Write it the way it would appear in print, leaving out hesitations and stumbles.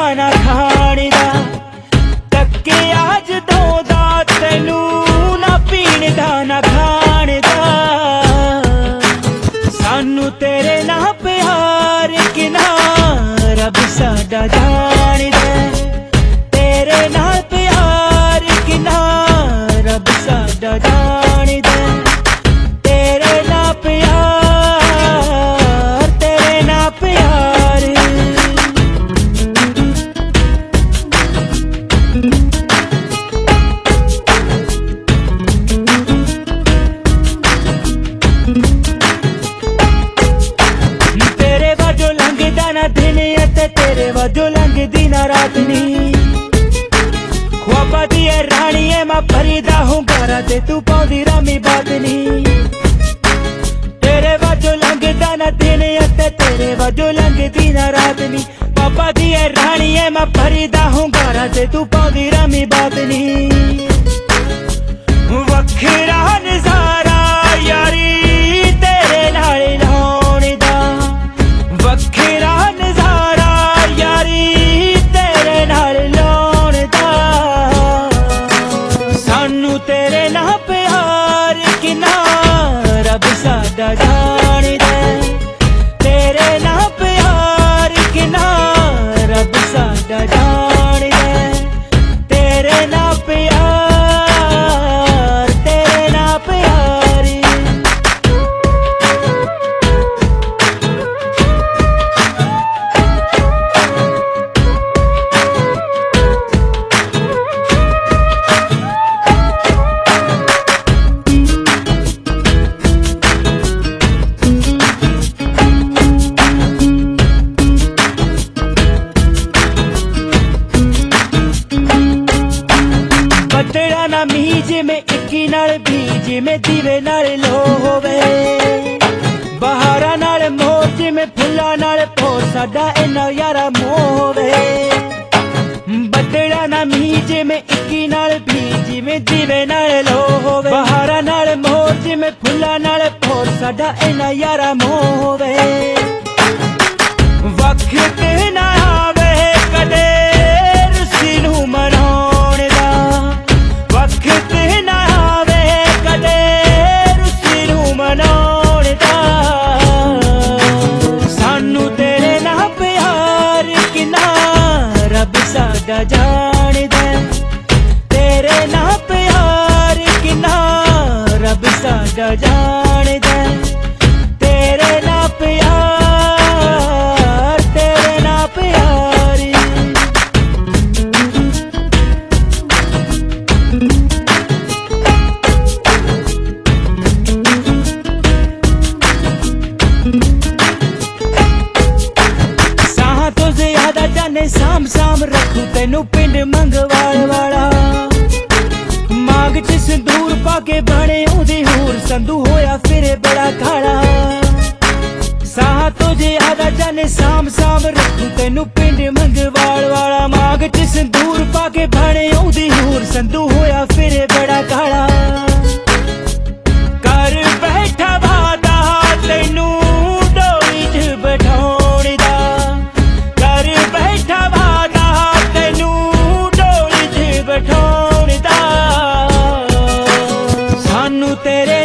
ना खाने दा, तके आज धोदा तैनू ना पीने दा ना खाने दा। सानू तेरे ना प्यार किना रब साडा जाने दे, तेरे नाल प्यार किना रब साडा जाने दे, तेरे ना प्यार, तेरे ना प्यार। तेरे वाजो लंघदा ना दिन ते तेरे वाजो लंघदी ना रात नी, ख्वाबा दी ए रानी ए मैं भरीदा हूँ गारा ते तू पाउंदी रामी बात नी। तेरे वाजो लंघदा ना दिन ते तेरे वाजो लंघदी ना रात नी, पापा दी ए रानी ए मैं भरीदा हूँ गारा ते तू पाउंदी रामी बात नी। वखरा नजारा यारी तेरे नाल लाउणे दा, वखरा नजारा यारी तेरे नाल लाउणे दा। सानू तेरे ना प्यार किना रब साडा जाने दे, तेरे ना प्यार किना रब साडा जाने दे, तेरे ना प्यार, तेरे ना प्यार। बटड़ा ना मीज में इक्की नाल बीज में दीवे नाल लो होवे, बहारा नाल मोज में फुल्ला नाल भोर साडा इन्ना यारा मोह होवे। बटड़ा ना मीज में इक्की नाल बीज में दीवे नाल लो होवे, बहारा नाल मोज में फुल्ला नाल भोर साडा इन्ना यारा मोह होवे। वक्त ना आवे कदे रुसी नू मनाउणे दा, वक्त ना आवे कदे रुसी नू मनाउणे दा। सानू तेरे ना प्यार किना रब साडा जाने दे, तेरे ना प्यार किना रब साडा जाने दे, तेरे ना प्यार, तेरे ना प्यार। साहां तो ज्यादा जाने साम साम रखू तैनू पिंड मंगवाल वाला, मांग च संदूर पाके बने उदी हूर संधू होया फिरे बड़ा काला। साहां तो ज्यादा जाने साम साम रखू तैनू पिंड मंगवाल वाला, मांग च संदूर पाके बने उदी हूर संधू होया फिरे बड़ा काला। कर बैठा वादा तैनू डोली च बिठाउणे दा, कर बैठा वादा तैनू डोली च बिठाउणे दा। सानू तेरे